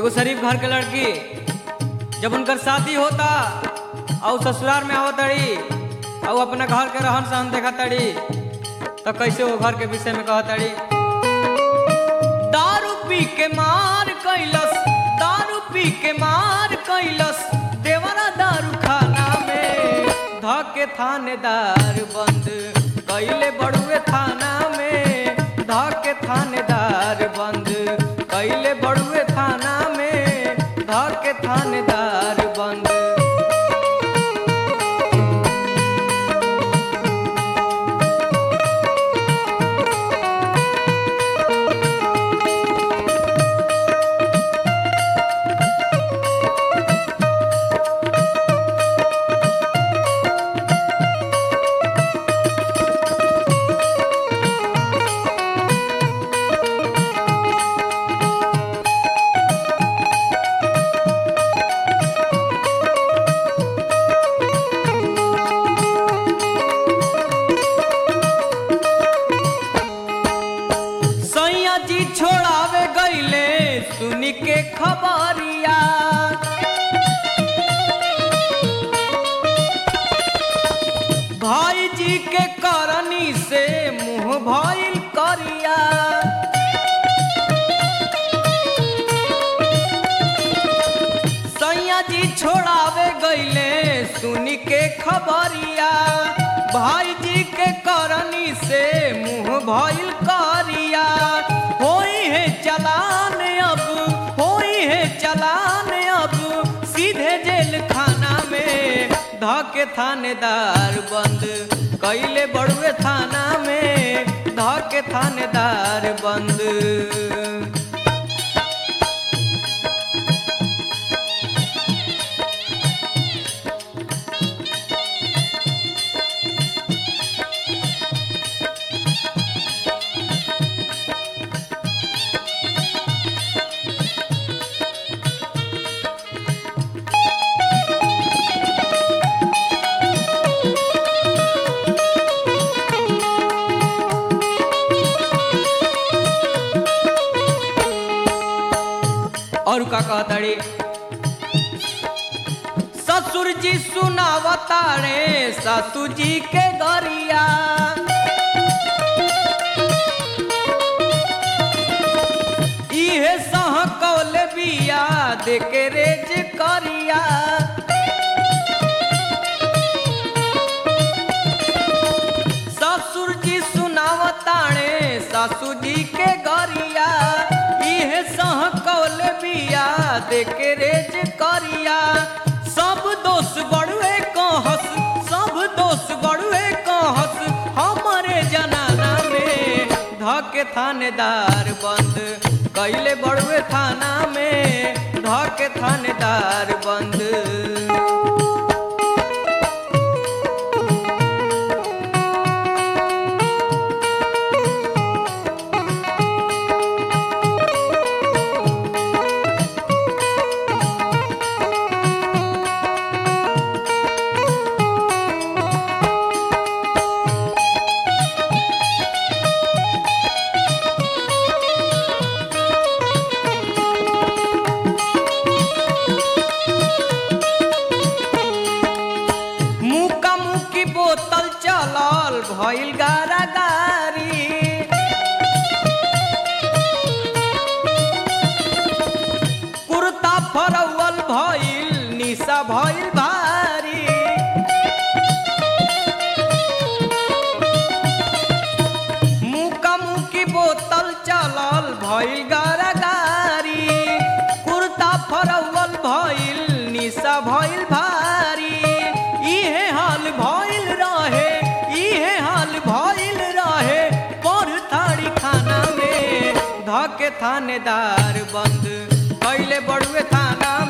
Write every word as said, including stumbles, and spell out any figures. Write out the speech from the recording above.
एगो शरीफ घर के लड़की जब उनकर शादी होता और ससुराल में आवत तड़ी और अपने घर के रहन सहन देखा तड़ी तो कैसे वो घर के विषय में कह तड़ी। दारू पी के मार कैलस, दारू पी के मार कैलस, देवरा दारू खाना में धके थानेदार बंद कैले बड़ुए थाना में, धके थानेदार बंद कैले बड़ुए थाना में, धके थानेदार बंद। छोड़ावे गईले सुनी के खबरिया, भाई जी के करनी से मुंह भइल करिया। सैया जी छोड़ावे गईले सुनी के खबरिया, भाई जी के करनी से मुंह भइल करिया। होई है चलान अब, होई है चलान अब, सीधे जेल खाना में धके थानेदार बंद कैले बड़ुए थाना में, धके थानेदार बंद। और का कहताड़ी, ससुर जी सुनावतारे सासू जी के गरिया, इहे सहकौल बिया देके रेज करिया। ससुर जी सुनावतारे सासू जी के गरिया, इहे सहकौल बिया देके रेज करिया। सब दोष बड़ुए कहस, सब दोष बड़ुए कहस, हमारे जनाना में धके थानेदार बंद कैले बड़ुए थाना में, धके थानेदार बंद। बोतल चलल भइल गारागारी, कुर्ता फरौल भइल निशा भइल भारी। मुका मुकी बोतल चलल भइल गारागारी, कुर्ता फरौल भइल निशा भइल भारी। इहे हाल भइल रहे, इहे हाल भइल रहे पर थाड़ी खाना में धके थानेदार बंद कैले बड़ुए थाना